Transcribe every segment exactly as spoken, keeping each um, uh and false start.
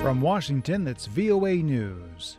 From Washington, that's V O A News.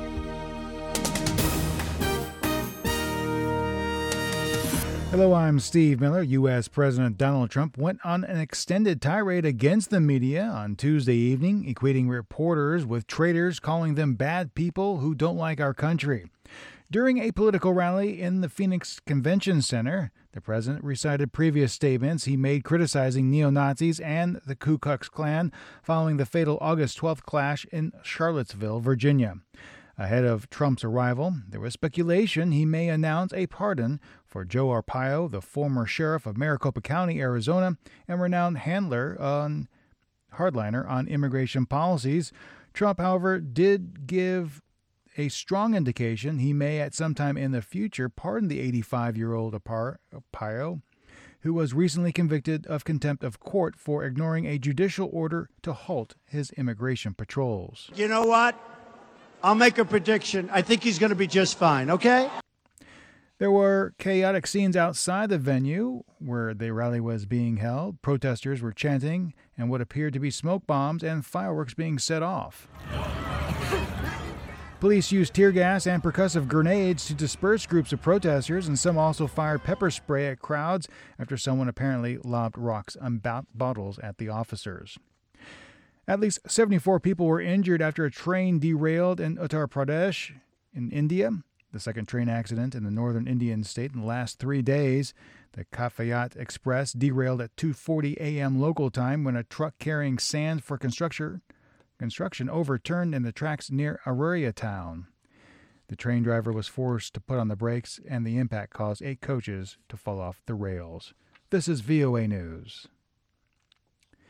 Hello, I'm Steve Miller. U S. President Donald Trump went on an extended tirade against the media on Tuesday evening, equating reporters with traitors, calling them bad people who don't like our country. During a political rally in the Phoenix Convention Center, the president recited previous statements he made criticizing neo-Nazis and the Ku Klux Klan following the fatal August twelfth clash in Charlottesville, Virginia. Ahead of Trump's arrival, there was speculation he may announce a pardon for Joe Arpaio, the former sheriff of Maricopa County, Arizona, and renowned handler on hardliner on immigration policies. Trump, however, did give a strong indication he may at some time in the future pardon the eighty-five-year-old Arpaio, who was recently convicted of contempt of court for ignoring a judicial order to halt his immigration patrols. You know what? I'll make a prediction. I think he's going to be just fine, okay? There were chaotic scenes outside the venue where the rally was being held. Protesters were chanting and what appeared to be smoke bombs and fireworks being set off. Police used tear gas and percussive grenades to disperse groups of protesters, and some also fired pepper spray at crowds after someone apparently lobbed rocks and bottles at the officers. At least seventy-four people were injured after a train derailed in Uttar Pradesh in India, the second train accident in the northern Indian state in the last three days. The Kafayat Express derailed at two forty a.m. local time when a truck carrying sand for construction, construction overturned in the tracks near Aruria town. The train driver was forced to put on the brakes, and the impact caused eight coaches to fall off the rails. This is V O A News.